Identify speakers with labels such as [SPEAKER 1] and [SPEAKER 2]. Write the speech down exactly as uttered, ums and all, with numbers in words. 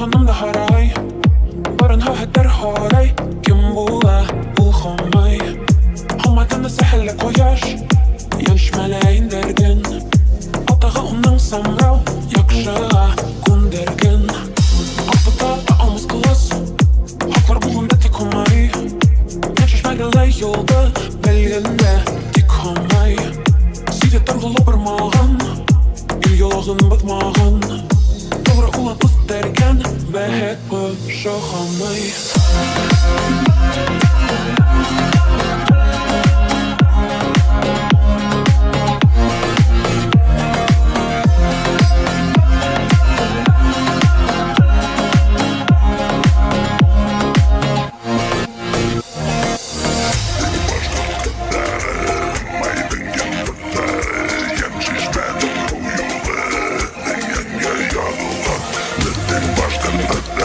[SPEAKER 1] Yanımda haray Barın ha heder haray Kim buğa bulxamay Hamadanda səhəllə koyar Yanış mələyin dərgin Atağı onun samrav Yakşığa kundergin Afıda ağımız qılız Haklar bulunda tek olmay Geçişməyələ yolda Bəlgəndə dik olmay Sidə darğılı bir mağan İl yolağın batmağın Doğru olan ıs dərgən Bəhət bu şoxamay
[SPEAKER 2] Başka